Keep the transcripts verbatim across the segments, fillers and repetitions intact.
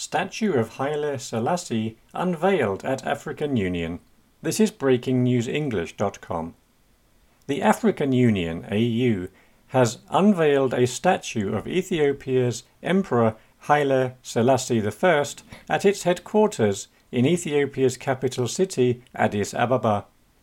Statue of Haile Selassie unveiled at African Union. This is breaking news english dot com. The African Union, A U, has unveiled a statue of Ethiopia's Emperor Haile Selassie the First at its headquarters in Ethiopia's capital city, Addis Ababa.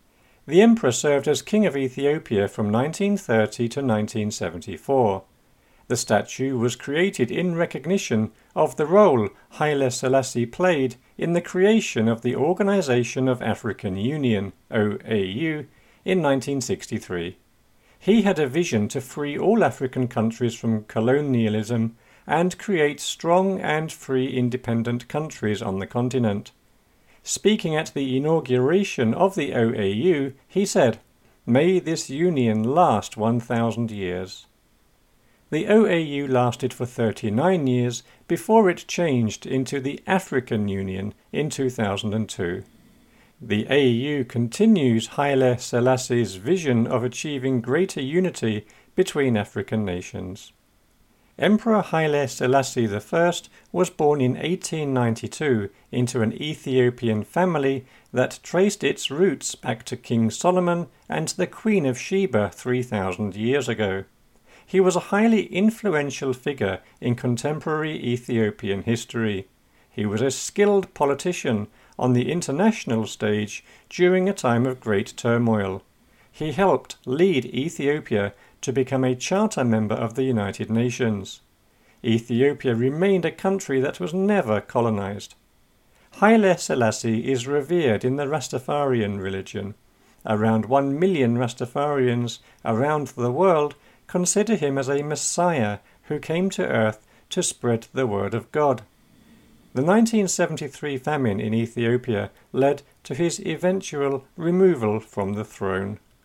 The emperor served as King of Ethiopia from nineteen thirty to nineteen seventy-four. The statue was created in recognition of the role Haile Selassie played in the creation of the Organization of African Union, O A U, in nineteen sixty-three. He had a vision to free all African countries from colonialism and create strong and free independent countries on the continent. Speaking at the inauguration of the O A U, he said, "May this union last one thousand years." The O A U lasted for thirty-nine years before it changed into the African Union in two thousand two. The A U continues Haile Selassie's vision of achieving greater unity between African nations. Emperor Haile Selassie the First was born in eighteen ninety-two into an Ethiopian family that traced its roots back to King Solomon and the Queen of Sheba three thousand years ago. He was a highly influential figure in contemporary Ethiopian history. He was a skilled politician on the international stage during a time of great turmoil. He helped lead Ethiopia to become a charter member of the United Nations. Ethiopia remained a country that was never colonized. Haile Selassie is revered in the Rastafarian religion. Around one million Rastafarians around the world consider him as a Messiah who came to earth to spread the word of God. The nineteen seventy-three famine in Ethiopia led to his eventual removal from the throne.